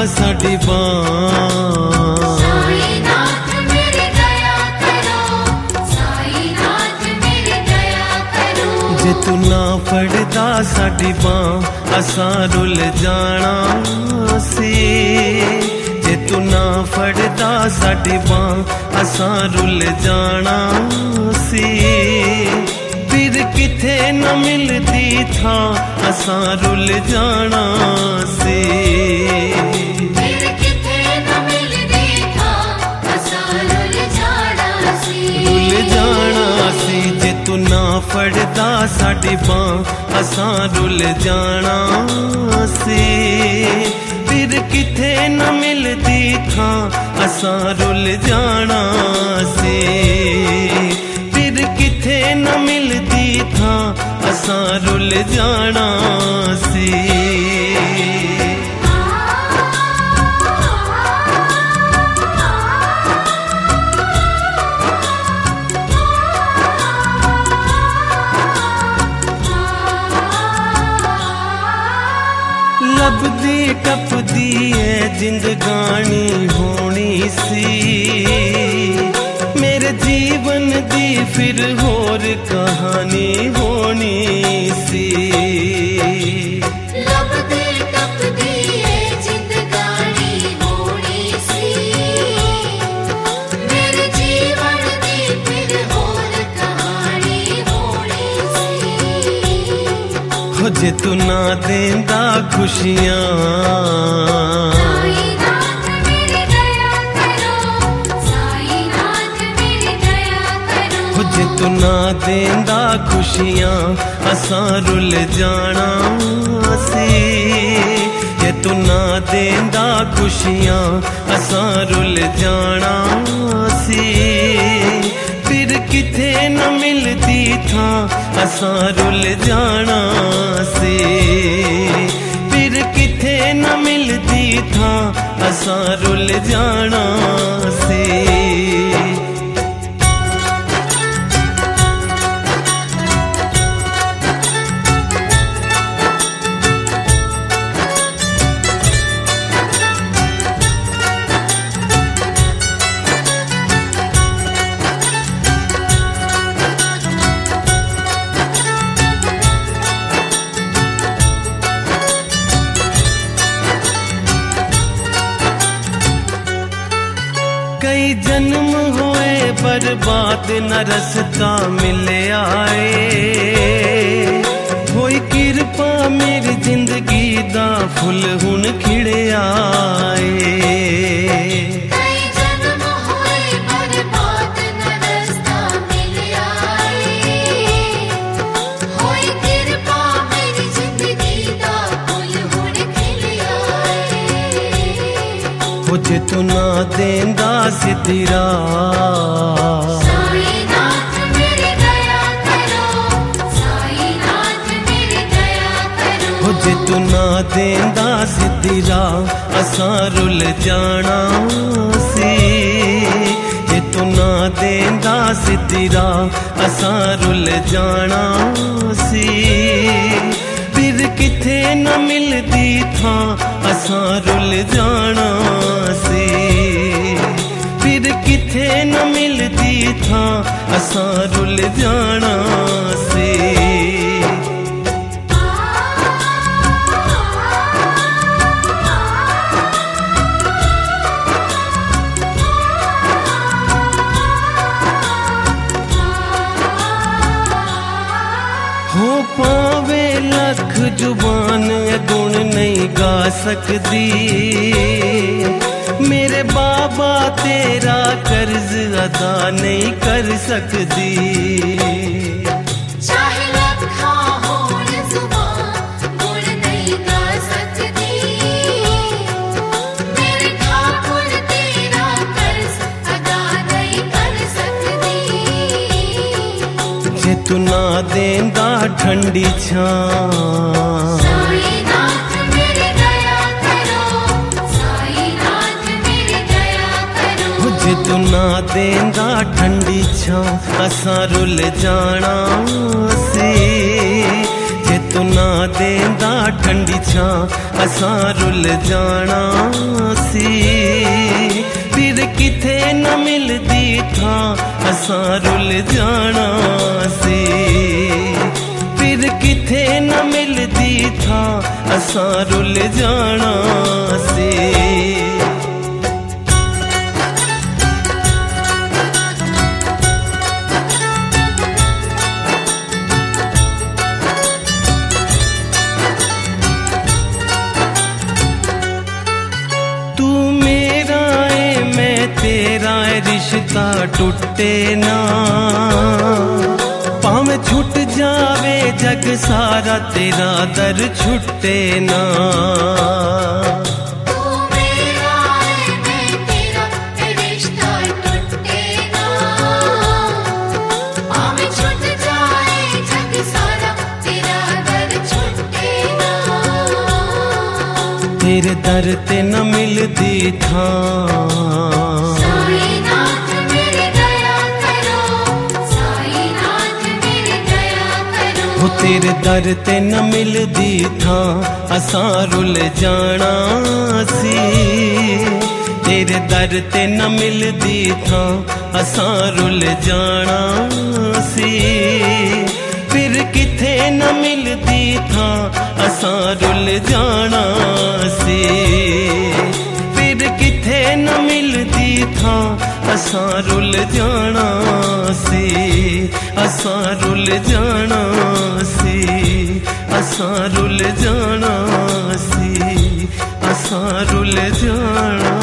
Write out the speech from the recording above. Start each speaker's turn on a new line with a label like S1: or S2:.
S1: साडी बांह।
S2: साईनाथ मेरे दया करो, साईनाथ मेरे दया करो।
S1: जे तू ना फड़दा साडी बांह असां रुल जाना सी। जे तू ना फड़दा साडी बांह असां रुल जाना सी। फिर किथे न मिलदी था असां रुल जाना सी।
S2: फिर किथे न मिलदी था असां रुल जाना सी।
S1: रुल जाना सी जे तू ना फड़दा साडी बांह असां रुल जाना सी। फिर किथे न मिलदी था असां रुल जाना सी। फिर किथे न मिलदी था असां रुल जाना सी। लभदी टपदी है जिंदगानी होनी सी। मेरे जीवन दी फिर होर कहानी होनी सी।
S2: लभदी टपदी है जिंदगानी होनी सी। मेरे जीवन दी फिर होर कहानी होनी सी।
S1: हो जे तू ना देंदा खुशियां।
S2: साईनाथ मेरे दया करो, साईनाथ मेरे दया करो।
S1: हो जे तू ना देंदा खुशियां असां रुल जाना सी। जे तू ना देंदा खुशियां असां रुल जाना सी। फिर किथे न मिलदी था असां रुल जाना सी। फिर किथे न मिलदी था असां रुल जाना सी। कई जन्म हुए बर्बाद न रस्ता मिले आए। होई किरपा मेरी जिंदगी दा फुल हुन खिड़े आए।
S2: कई जन्म होए बर्बाद न रस्ता मिले आए। होई किरपा मेरी जिंदगी दा फुल हुन खिले आए।
S1: हो जे तू ना देंदा सिद्धी राह।
S2: साईनाथ मेरे दया करो, साईनाथ मेरे दया करो।
S1: हो जे तू ना देंदा सिद्धी राह असां रुल जाना सी। जे तू ना देंदा सिद्धी राह असां रुल जाना सी। फिर किथे न मिलदी था असां रुल जाना सी। फिर किथे न मिलदी था असां रुल जाना सी। हो पावे लख जुबान गुण नहीं गा सकदी। मेरे बाबा तेरा कर्ज अदा नहीं कर सकदी।
S2: चाहे लखा होण जुबान गुण नहीं गा सकदी। मेरे ठाकुर तेरा कर्ज अदा नहीं कर सकदी।
S1: जे तू ना देंदा ठंडी छां।
S2: साईनाथ मेरे दया करो, साईनाथ मेरे दया करो।
S1: जे तू ना देंदा ठंडी छां असां रुल जाना सी। जे तू ना देंदा ठंडी छां असां रुल जाना किथे न मिलदी थां असां रुल जाना सी। फिर किथे न मिलदी थां असां रुल जाना सी। तेरा रिश्ता टूटे ना भावें छुट जावे जग सारा तेरा दर छुटे ना।
S2: तू मेरा है मैं तेरा रिश्ता टूटे ना भावें छुट जाए जग सारा तेरा दर छुटे ना।
S1: तेरे दर ते न मिलदी थां तेरे दर ते न मिलदी थां असां रुल जाना सी। तेरे दर ते न मिलदी थां असां रुल जाना सी। फिर किथे न मिलदी थां असां रुल जाना सी। फिर किथे न मिलदी थां असां रुल जाना सी। असां रुल जाना सी। असां रुल जाना सी। असां रुल जाना